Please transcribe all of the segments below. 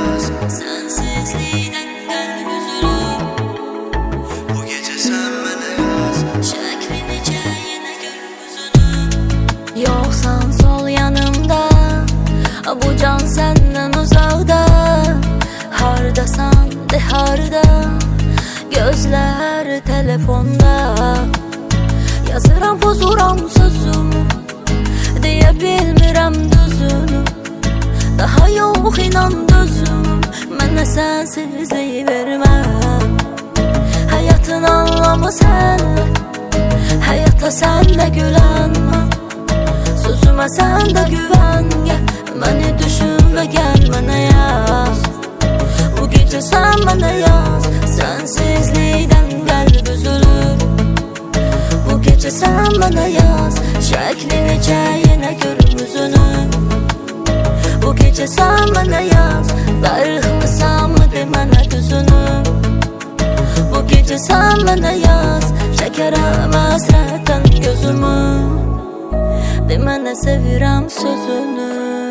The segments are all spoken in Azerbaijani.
yaz. Sensizlikdən qəlb üzülür. Bu gecə sən mənə yaz. Şəkli necə yenə görüm üzünü. Yoxsan sol yanımda, bu can səndən uzaqda. Hardasan de harda, gözlər telefonda. Yazıram pozuram sözümü, deyə bilmirəm düzünü. Daha yox inan dözüm, mənə sənsizliyi verməm. Həyatın anlamı sənlə, həyata sənlə gülənmə. Sözümə səndə güvən gəl, məni düşün və gəl mənə yaz. Bu gecə sən mənə yaz, sənsizlikdən qəlb üzülür. Bu gecə sən mənə yaz, şəkli necə yenə görüm üzünü. Bu gecə sən mənə yaz, darıxmısanmı de mənə düzünü. Bu gecə sən mənə yaz, çəkərəm həsrətdən gözümü. De mənə sevirəm sözünü.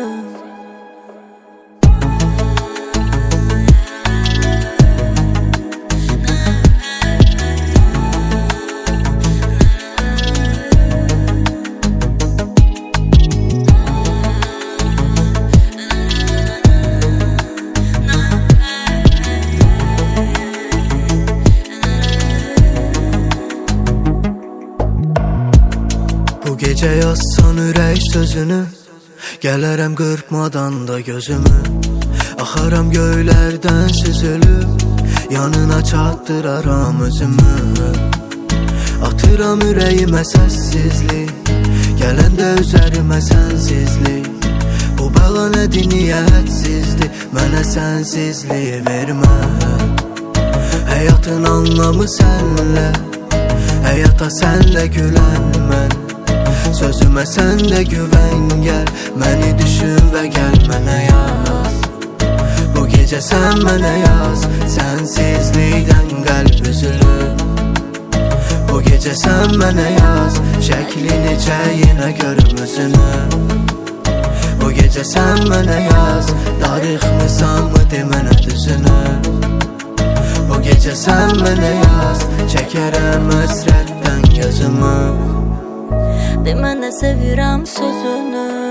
Bu gecə yazsan ürək sözünü, gələrəm qırpmadan da gözümü. Axaram göylərdən süzülüb, yanına çatdıraram özümü. Atıram ürəyimə səssizlik, gələndə üzərimə sənsizlik. Bu bəla nədir, niyyətsizdir, mənə sənsizliyi vermə. Həyatın anlamı sənlə, həyata sənlə gülən mən. Sözümə səndə güvən gəl, məni düşün və gəl mənə yaz. Bu gecə sən mənə yaz, sənsizlikdən qəlb üzülür. Bu gecə sən mənə yaz, şəkli necə yenə görüm üzünü. Bu gecə sən mənə yaz, darıxmısanmı de mənə düzünü. Bu gecə sən mənə yaz, çəkərəm həsrətdən gözümü. De mənə sevirəm sözünü.